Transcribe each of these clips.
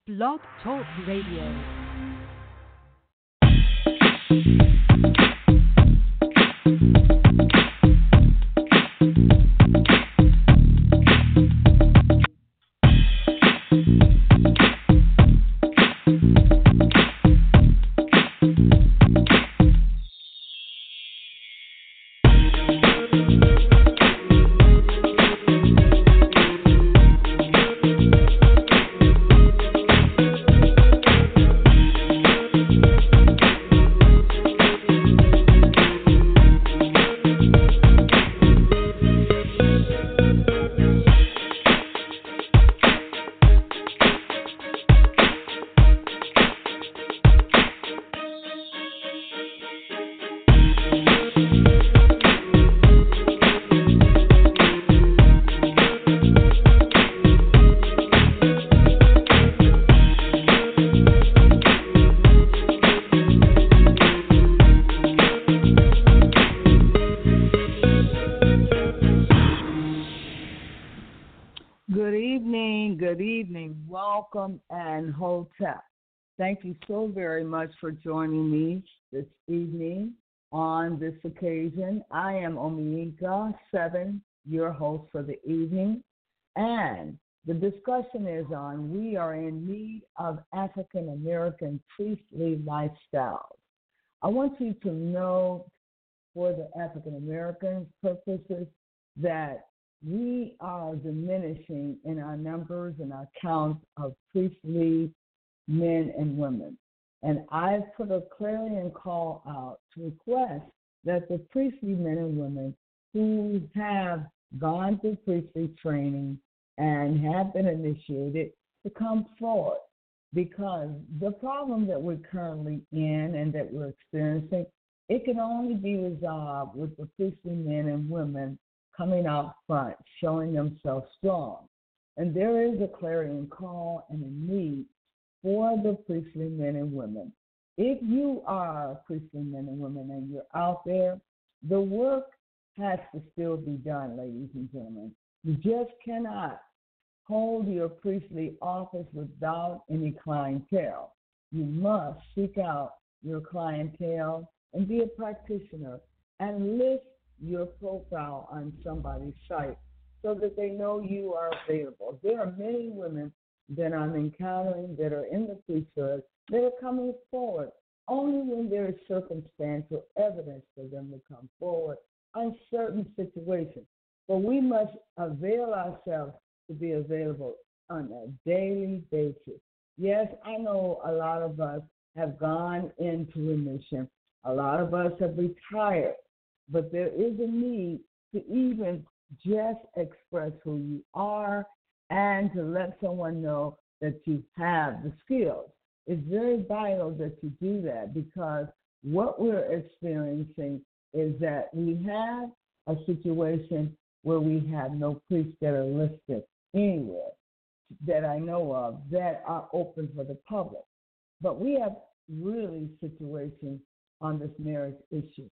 Blog Talk Radio. Good evening. Welcome and Hotep. Thank you so very much for joining me this evening on this occasion. I am Omiinka 7, your host for the evening, and the discussion is on we are in need of African American priestly lifestyles. I want you to know for the African American purposes that we are diminishing in our numbers and our count of priestly men and women. And I've put a clarion call out to request that the priestly men and women who have gone through priestly training and have been initiated to come forward. Because the problem that we're currently in and that we're experiencing, it can only be resolved with the priestly men and women coming out front, showing themselves strong. And there is a clarion call and a need for the priestly men and women. If you are priestly men and women and you're out there, the work has to still be done, ladies and gentlemen. You just cannot hold your priestly office without any clientele. You must seek out your clientele and be a practitioner and list your profile on somebody's site so that they know you are available. There are many women that I'm encountering that are in the priesthood that are coming forward only when there is circumstantial evidence for them to come forward on certain situations. But we must avail ourselves to be available on a daily basis. Yes, I know a lot of us have gone into remission. A lot of us have retired. But there is a need to even just express who you are and to let someone know that you have the skills. It's very vital that you do that because what we're experiencing is that we have a situation where we have no priests that are listed anywhere that I know of that are open for the public. But we have really situations on this marriage issue.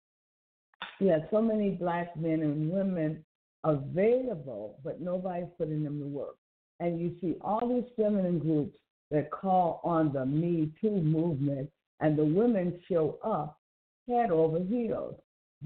We have so many black men and women available, but nobody's putting them to work. And you see all these feminine groups that call on the Me Too movement, and the women show up head over heels.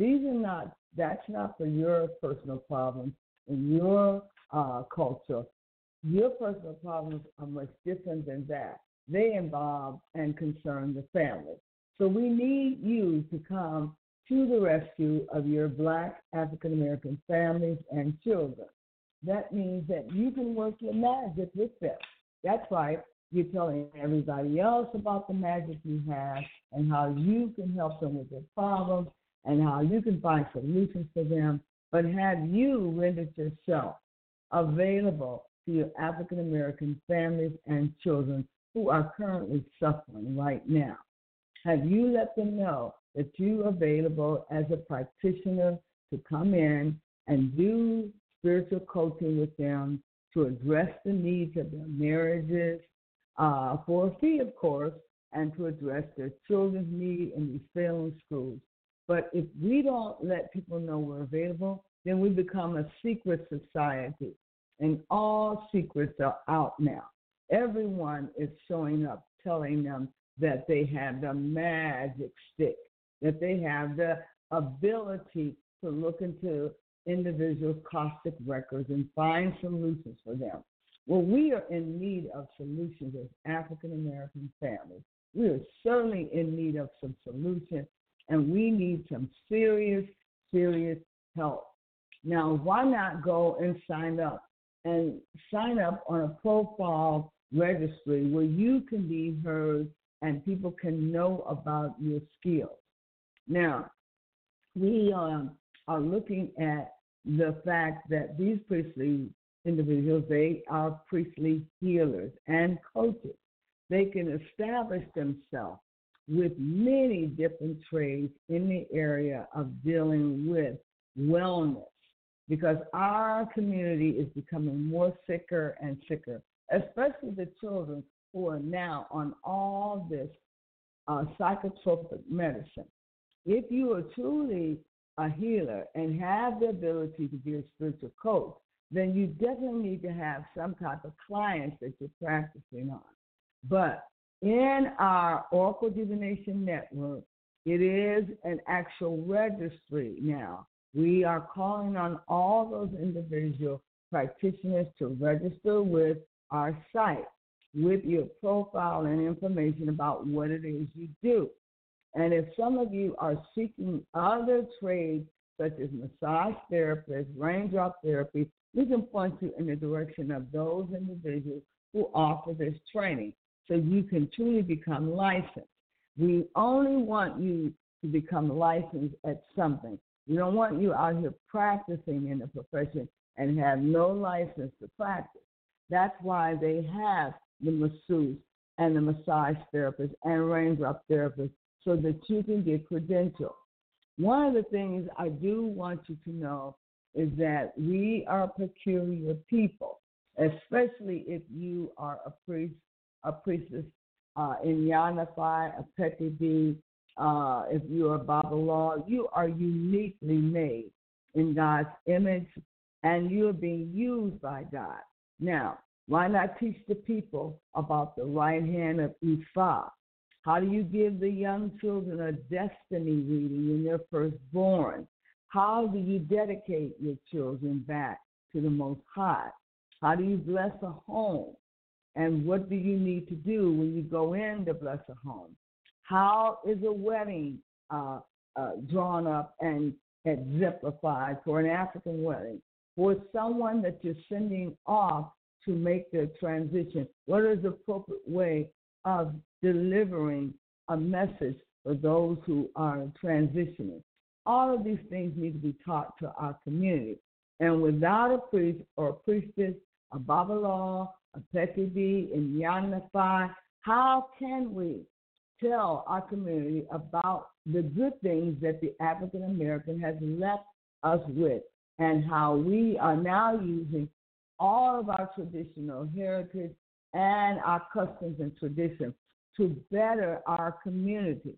That's not for your personal problems in your culture. Your personal problems are much different than that. They involve and concern the family. So we need you to come to the rescue of your black African-American families and children. That means that you can work your magic with them. That's right. You're telling everybody else about the magic you have and how you can help them with their problems and how you can find solutions for them, but have you rendered yourself available to your African-American families and children who are currently suffering right now? Have you let them know that you're available as a practitioner to come in and do spiritual coaching with them to address the needs of their marriages for a fee, of course, and to address their children's need in these failing schools. But if we don't let people know we're available, then we become a secret society. And all secrets are out now. Everyone is showing up telling them that they have the magic stick, that they have the ability to look into individual Coptic records and find solutions for them. Well, we are in need of solutions as African American families. We are certainly in need of some solutions, and we need some serious, serious help. Now, why not go and sign up? And sign up on a profile registry where you can be heard and people can know about your skills. Now, we are looking at the fact that these priestly individuals, they are priestly healers and coaches. They can establish themselves with many different trades in the area of dealing with wellness, because our community is becoming more sicker and sicker, especially the children who are now on all this psychotropic medicine. If you are truly a healer and have the ability to be a spiritual coach, then you definitely need to have some type of clients that you're practicing on. But in our Oracle Divination Network, it is an actual registry now. We are calling on all those individual practitioners to register with our site with your profile and information about what it is you do. And if some of you are seeking other trades such as massage therapist, raindrop therapy, we can point you in the direction of those individuals who offer this training so you can truly become licensed. We only want you to become licensed at something. We don't want you out here practicing in the profession and have no license to practice. That's why they have the masseuse and the massage therapist and raindrop therapist so that you can get credentialed. One of the things I do want you to know is that we are peculiar people, especially if you are a priest, a priestess in Yanafi, a Petiti, if you are Babalaw, you are uniquely made in God's image, and you are being used by God. Now, why not teach the people about the right hand of Ifa? How do you give the young children a destiny reading when they're first born? How do you dedicate your children back to the Most High? How do you bless a home? And what do you need to do when you go in to bless a home? How is a wedding drawn up and exemplified for an African wedding? For someone that you're sending off to make their transition, what is the appropriate way of delivering a message for those who are transitioning? All of these things need to be taught to our community. And without a priest or a priestess, a Babalaw, a Petiti, in Yanafi, how can we tell our community about the good things that the African American has left us with, and how we are now using all of our traditional heritage and our customs and traditions to better our community?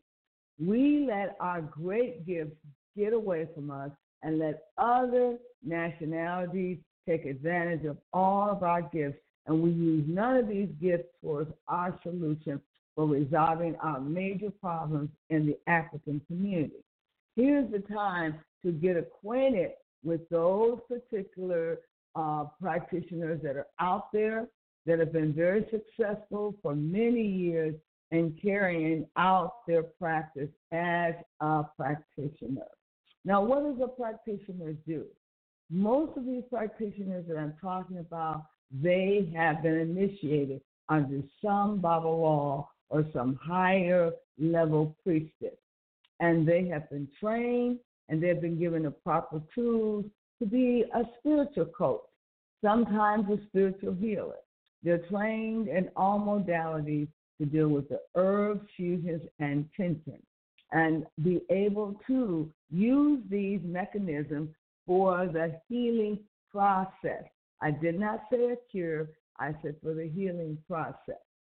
We let our great gifts get away from us and let other nationalities take advantage of all of our gifts, and we use none of these gifts towards our solution for resolving our major problems in the African community. Here's the time to get acquainted with those particular practitioners that are out there that have been very successful for many years in carrying out their practice as a practitioner. Now, what does a practitioner do? Most of these practitioners that I'm talking about, they have been initiated under some Babalaw or some higher level priestess. And they have been trained and they've been given the proper tools to be a spiritual coach, sometimes a spiritual healer. They're trained in all modalities to deal with the herbs, fusions, and tension, and be able to use these mechanisms for the healing process. I did not say a cure, I said for the healing process.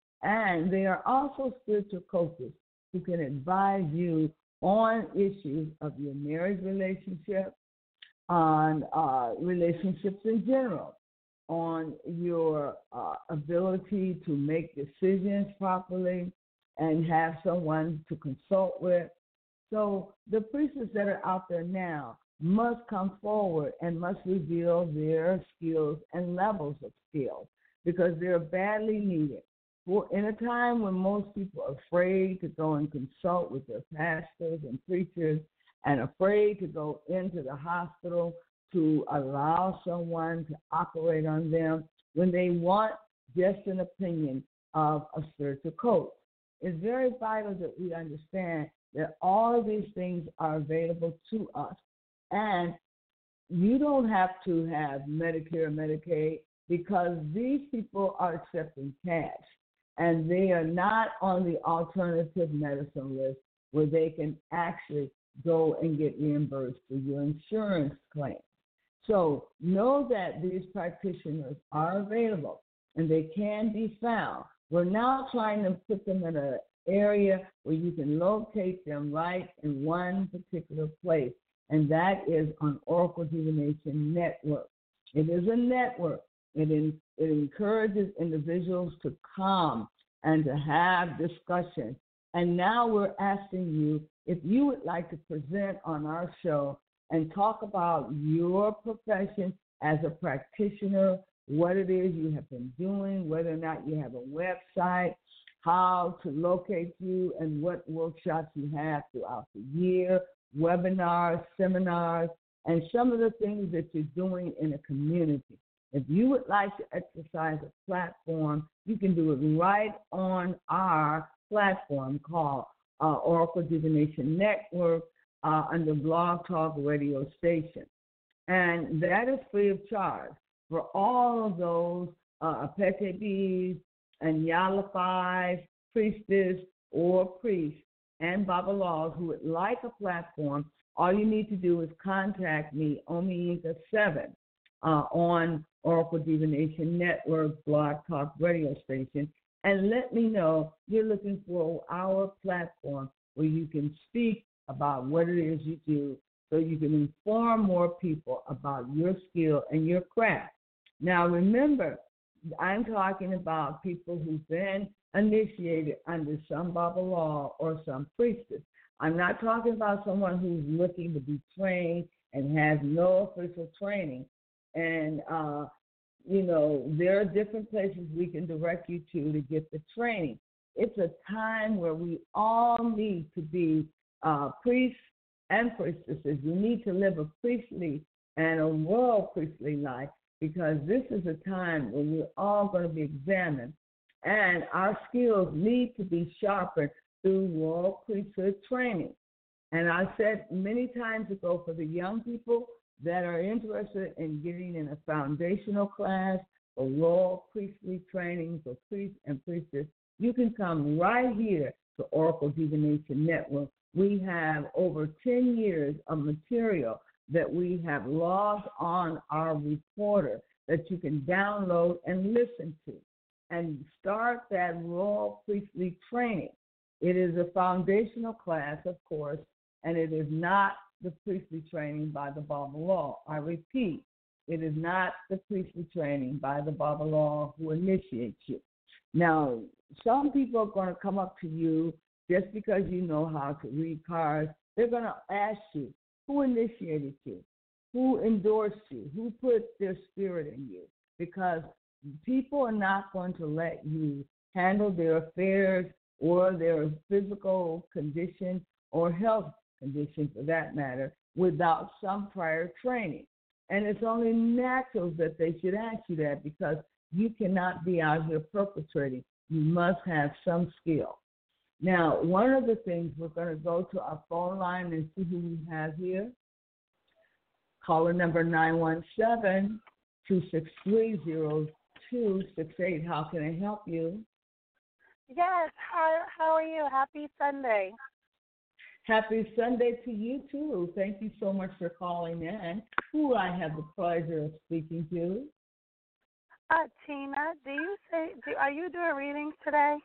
And they are also spiritual coaches who can advise you on issues of your marriage relationship, on relationships in general. on your ability to make decisions properly and have someone to consult with. So the priestesses that are out there now must come forward and must reveal their skills and levels of skill because they're badly needed. Well, in a time when most people are afraid to go and consult with their pastors and preachers and afraid to go into the hospital to allow someone to operate on them when they want just an opinion of a spiritual coach. It's very vital that we understand that all of these things are available to us. And you don't have to have Medicare or Medicaid because these people are accepting cash. And they are not on the alternative medicine list where they can actually go and get reimbursed for your insurance claim. So know that these practitioners are available and they can be found. We're now trying to put them in an area where you can locate them right in one particular place, and that is on Oracle Divination Network. It is a network. It encourages individuals to come and to have discussion. And now we're asking you if you would like to present on our show and talk about your profession as a practitioner, what it is you have been doing, whether or not you have a website, how to locate you, and what workshops you have throughout the year, webinars, seminars, and some of the things that you're doing in a community. If you would like to exercise a platform, you can do it right on our platform called Oracle Divination Network under Blog Talk Radio Station. And that is free of charge for all of those Apete and Yalafis, priestess or priest, and Babalaws who would like a platform. All you need to do is contact me, Omiinka 7, on Oracle Divination Network, Blog Talk Radio Station, and let me know you're looking for our platform where you can speak about what it is you do so you can inform more people about your skill and your craft. Now, remember, I'm talking about people who've been initiated under some Babalaw or some priestess. I'm not talking about someone who's looking to be trained and has no official training. And, there are different places we can direct you to get the training. It's a time where we all need to be priests and priestesses. We need to live a priestly and a royal priestly life because this is a time when we're all going to be examined and our skills need to be sharpened through royal priesthood training. And I said many times ago for the young people that are interested in getting in a foundational class or royal priestly training for priests and priestesses, you can come right here to Oracle Divination Network. We have over 10 years of material that we have logged on our recorder that you can download and listen to and start that royal priestly training. It is a foundational class, of course, and it is not the priestly training by the Babalaw. I repeat, it is not the priestly training by the Babalaw who initiates you. Now, some people are going to come up to you just because you know how to read cards. They're going to ask you, who initiated you? Who endorsed you? Who put their spirit in you? Because people are not going to let you handle their affairs or their physical condition or health condition, for that matter, without some prior training. And it's only natural that they should ask you that because you cannot be out here perpetrating. You must have some skill. Now, one of the things, we're going to go to our phone line and see who we have here. Caller number 917-263-0268. How can I help you? Yes, how are you? Happy Sunday. Happy Sunday to you, too. Thank you so much for calling in. Who I have the pleasure of speaking to? Tina, are you doing readings today?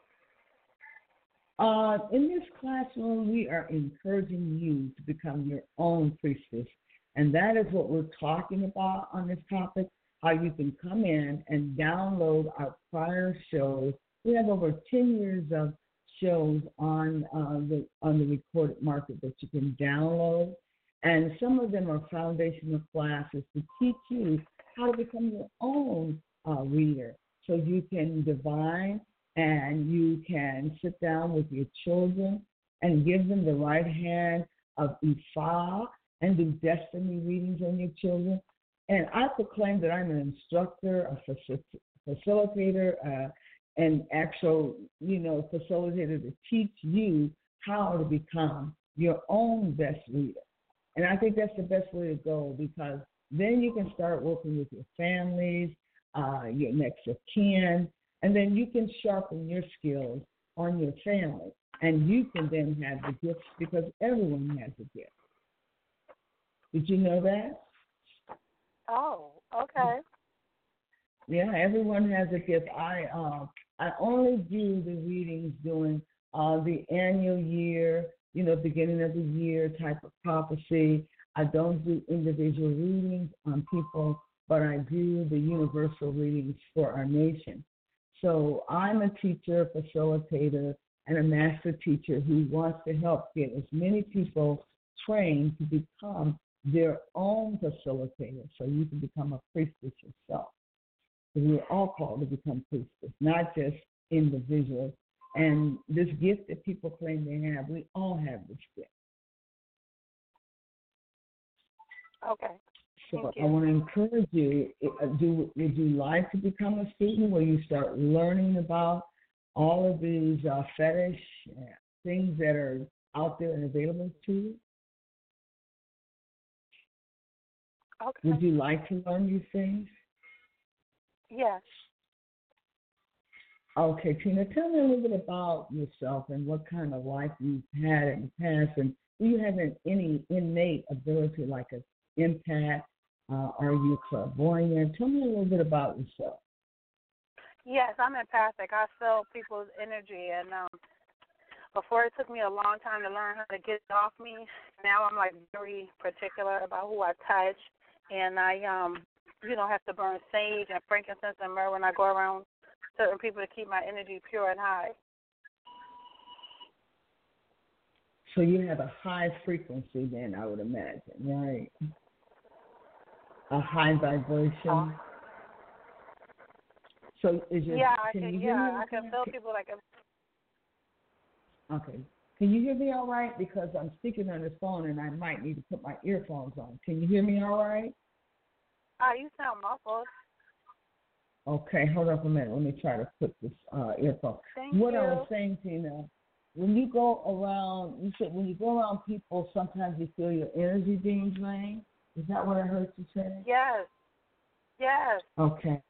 In this classroom, we are encouraging you to become your own priestess. And that is what we're talking about on this topic. how you can come in and download our prior shows. We have over 10 years of shows on the recorded market that you can download, and some of them are foundational classes to teach you how to become your own reader, so you can divine and you can sit down with your children and give them the right hand of Ifa and do destiny readings on your children. And I proclaim that I'm an instructor, a facilitator, an actual, facilitator to teach you how to become your own best reader. And I think that's the best way to go, because then you can start working with your families, your next of kin, and then you can sharpen your skills on your family. And you can then have the gifts, because everyone has a gift. Did you know that? Oh, okay. Yeah, everyone has a gift. I only do the readings during the annual year, beginning of the year type of prophecy. I don't do individual readings on people, but I do the universal readings for our nation. So I'm a teacher, facilitator, and a master teacher who wants to help get as many people trained to become their own facilitator, so you can become a priestess yourself. So we're all called to become priestess, not just individuals. And this gift that people claim they have, we all have this gift. Okay. So I want to encourage you, would you like to become a student where you start learning about all of these fetish things that are out there and available to you? Okay. Would you like to learn these things? Yes. Okay, Tina, tell me a little bit about yourself and what kind of life you've had in the past, and do you have any innate ability like an empath? Are you clairvoyant? Tell me a little bit about yourself. Yes, I'm empathic. I feel people's energy, and before it took me a long time to learn how to get it off me. Now I'm like very particular about who I touch, and I have to burn sage and frankincense and myrrh when I go around certain people to keep my energy pure and high. So you have a high frequency then, I would imagine, right? A high vibration. So is your I can feel people like Okay. Can you hear me all right? Because I'm speaking on this phone and I might need to put my earphones on. Can you hear me all right? You sound muffled. Okay, hold up a minute. Let me try to put this earphone. Thank what you. I was saying, Tina, when you go around, you said when you go around people, sometimes you feel your energy being drained. Is that what I heard you say? Yes. Yes. Okay.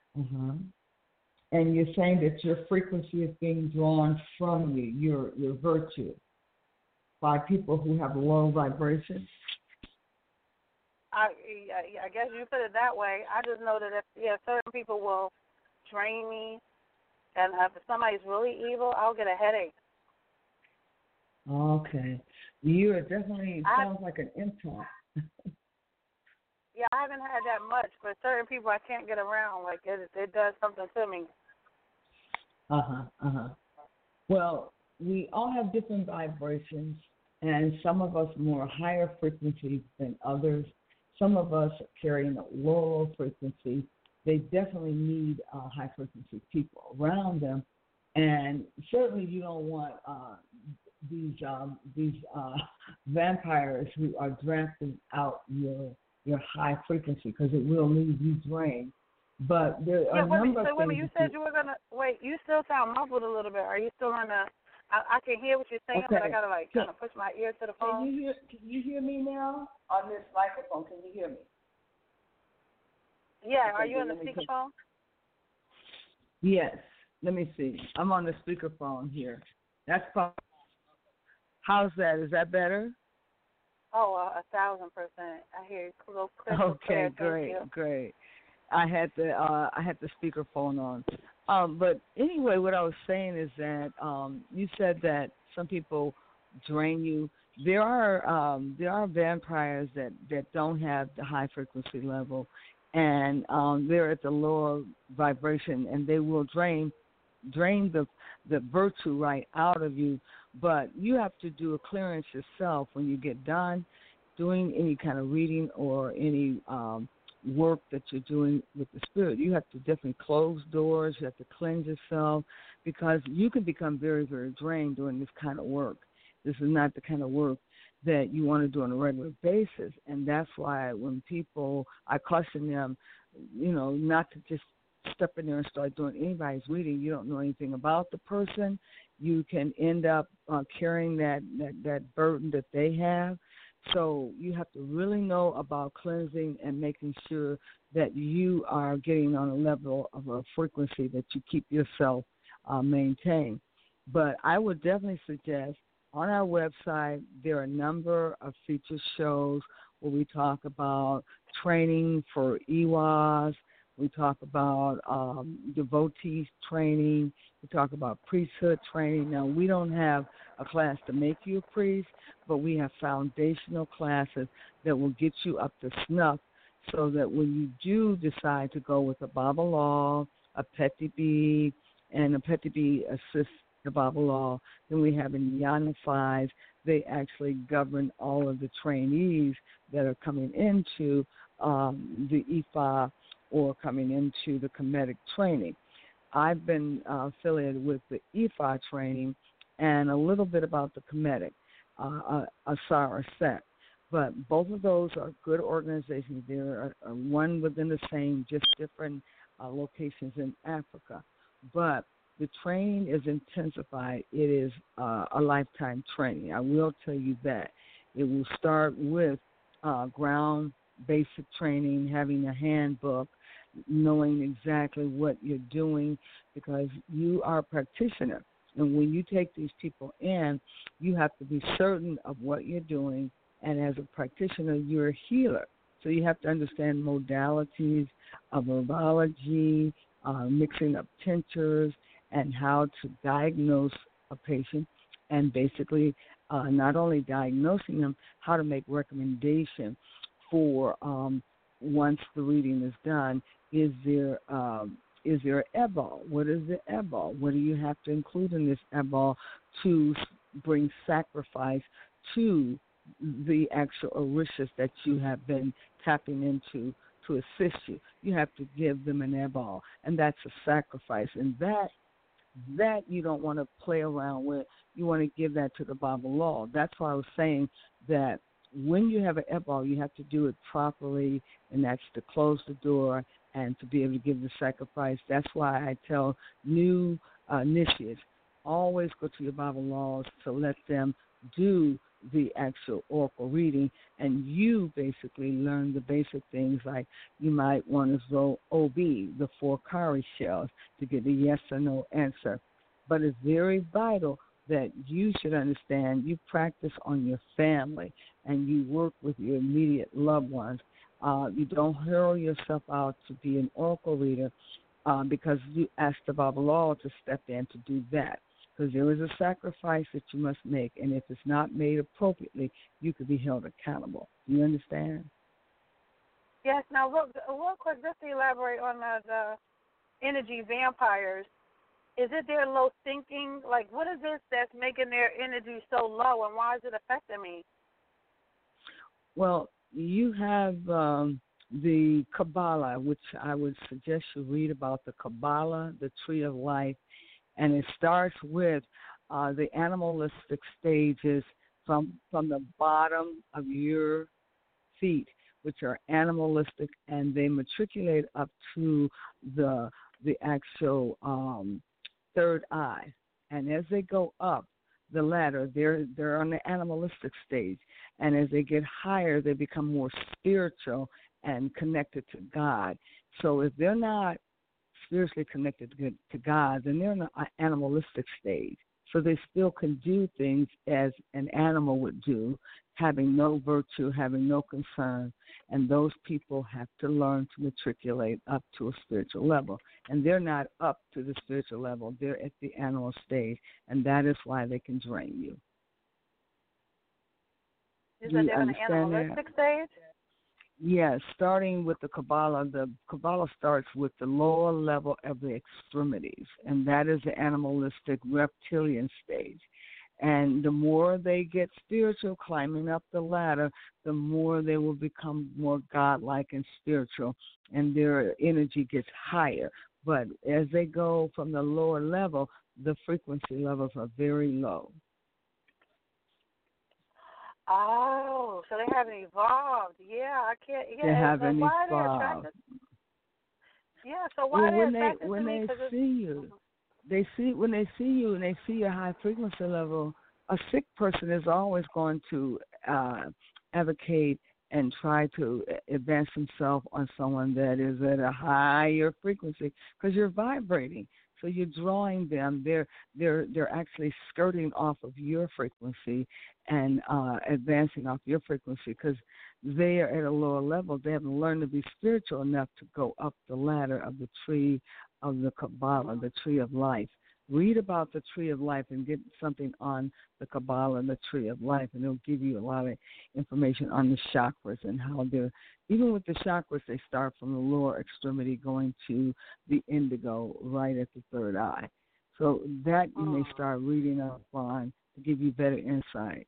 And you're saying that your frequency is being drawn from you, your virtue, by people who have low vibrations? I guess you put it that way. I just know that if certain people will drain me, and if somebody's really evil, I'll get a headache. Okay. You are definitely, sounds like an empath. Yeah, I haven't had that much, but certain people I can't get around. Like, it does something to me. Well, we all have different vibrations, and some of us more higher frequencies than others. Some of us are carrying a lower frequency. They definitely need high frequency people around them, and certainly you don't want these vampires who are drafting out your high frequency, because it will leave you drained. But there are a number of things. You said you were gonna wait. You still sound muffled a little bit. Are you still on the? I can hear what you're saying, but I gotta kind of push my ear to the phone. Can you hear me now on this microphone? Can you hear me? Yeah. Are you on the speakerphone? Yes. Let me see. I'm on the speakerphone here. That's probably. How's that? Is that better? Oh, 1,000%. I hear you crystal Okay, clear. great. I had the speakerphone on. But anyway, what I was saying is that you said that some people drain you. There are vampires that don't have the high frequency level, and they're at the lower vibration, and they will drain the virtue right out of you. But you have to do a clearance yourself when you get done doing any kind of reading or any work that you're doing with the spirit. You have to definitely close doors. You have to cleanse yourself, because you can become very, very drained doing this kind of work. This is not the kind of work that you want to do on a regular basis. And that's why when people, I caution them, not to just step in there and start doing anybody's reading. You don't know anything about the person. You can end up carrying that burden that they have. So you have to really know about cleansing and making sure that you are getting on a level of a frequency that you keep yourself maintained. But I would definitely suggest on our website there are a number of feature shows where we talk about training for EWAs. We talk about devotees training. We talk about priesthood training. Now, we don't have a class to make you a priest, but we have foundational classes that will get you up to snuff so that when you do decide to go with a Babalaw, a Petty Bee, and a Petty Bee assists the Babalaw, then we have in Yana 5, they actually govern all of the trainees that are coming into the IFA or coming into the Kemetic training. I've been affiliated with the IFA training and a little bit about the Kemetic, Asara sect. But both of those are good organizations. They're one within the same, just different locations in Africa. But the training is intensified. It is a lifetime training. I will tell you that. It will start with ground basic training, having a handbook, knowing exactly what you're doing, because you are a practitioner. And when you take these people in, you have to be certain of what you're doing. And as a practitioner, you're a healer. So you have to understand modalities of herbology, mixing up tinctures, and how to diagnose a patient, and basically not only diagnosing them, how to make recommendations for once the reading is done. Is there ebal? What is the ebal? What do you have to include in this ebal to bring sacrifice to the actual orishas that you have been tapping into to assist you? You have to give them an ebal, and that's a sacrifice. And that you don't want to play around with. You want to give that to the Babalaw. That's why I was saying that when you have an ebal, you have to do it properly, and that's to close the door and to be able to give the sacrifice. That's why I tell new initiates, always go to your Babalaws to let them do the actual oracle reading, and you basically learn the basic things like you might want to throw OB, the 4 cowrie shells, to get a yes or no answer. But it's very vital that you should understand you practice on your family and you work with your immediate loved ones. You don't hurl yourself out to be an oracle reader because you ask the Babalaw to step in to do that. Because there is a sacrifice that you must make, and if it's not made appropriately, you could be held accountable. Do you understand? Yes. Now, real quick, just to elaborate on the energy vampires, is it their low thinking? Like, what is this that's making their energy so low, and why is it affecting me? Well, you have the Kabbalah, which I would suggest you read about the Kabbalah, the Tree of Life. And it starts with the animalistic stages from the bottom of your feet, which are animalistic, and they matriculate up to the actual third eye. And as they go up the ladder, they're on the animalistic stage. And as they get higher, they become more spiritual and connected to God. So if they're not spiritually connected to God, then they're in an animalistic stage. So they still can do things as an animal would do, having no virtue, having no concern. And those people have to learn to matriculate up to a spiritual level. And they're not up to the spiritual level. They're at the animal stage. And that is why they can drain you. You said they're in an animalistic stage? Yes, starting with the Kabbalah starts with the lower level of the extremities, and that is the animalistic reptilian stage. And the more they get spiritual, climbing up the ladder, the more they will become more godlike and spiritual, and their energy gets higher. But as they go from the lower level, the frequency levels are very low. Oh, so they haven't evolved. Yeah, I can't. Yeah, They so haven't why are they evolved. attracted? Yeah, so why are they attracted When to me? they Cause see you, they see when they see you and they see your high frequency level, a sick person is always going to advocate and try to advance himself on someone that is at a higher frequency because you're vibrating. So you're drawing them. They're actually skirting off of your frequency and advancing off your frequency because they are at a lower level. They haven't learned to be spiritual enough to go up the ladder of the tree of the Kabbalah, the tree of life. Read about the tree of life and get something on the Kabbalah and the tree of life, and it'll give you a lot of information on the chakras and how they're, even with the chakras, they start from the lower extremity going to the indigo right at the third eye. So that you may start reading up on to give you better insight.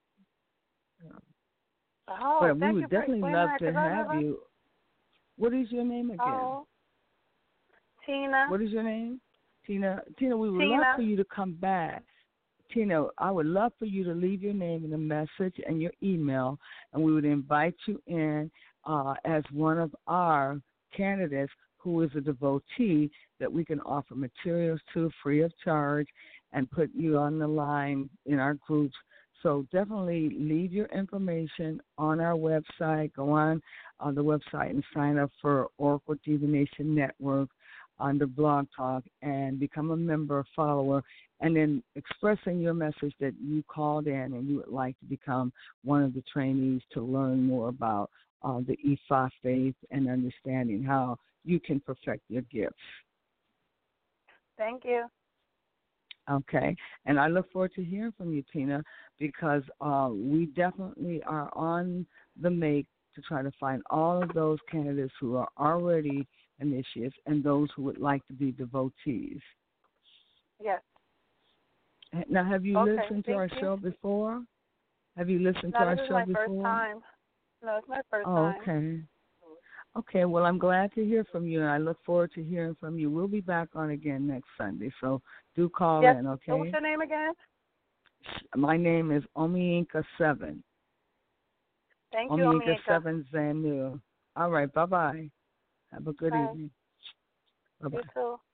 But we would definitely love to have you. What is your name again? Oh, Tina. What is your name? Tina, we would love for you to come back. Tina, I would love for you to leave your name and a message and your email, and we would invite you in as one of our candidates who is a devotee that we can offer materials to free of charge and put you on the line in our groups. So definitely leave your information on our website. Go on the website and sign up for Oracle Divination Network under Blog Talk and become a member, follower, and then expressing your message that you called in and you would like to become one of the trainees to learn more about the Ifa faith and understanding how you can perfect your gifts. Thank you. Okay, and I look forward to hearing from you, Tina, because we definitely are on the make to try to find all of those candidates who are already initiates and those who would like to be devotees. Yes. Now, have you listened to our show before? Have you listened to our show before? No, this is my first time. No, it's my first time. Okay. Okay, well, I'm glad to hear from you, and I look forward to hearing from you. We'll be back on again next Sunday, so do call in, okay? What's your name again? My name is Omiinka7. Thank you, Omiinka. Omiinka7 Zanu. All right, bye-bye. Have a good evening. Bye-bye. You too.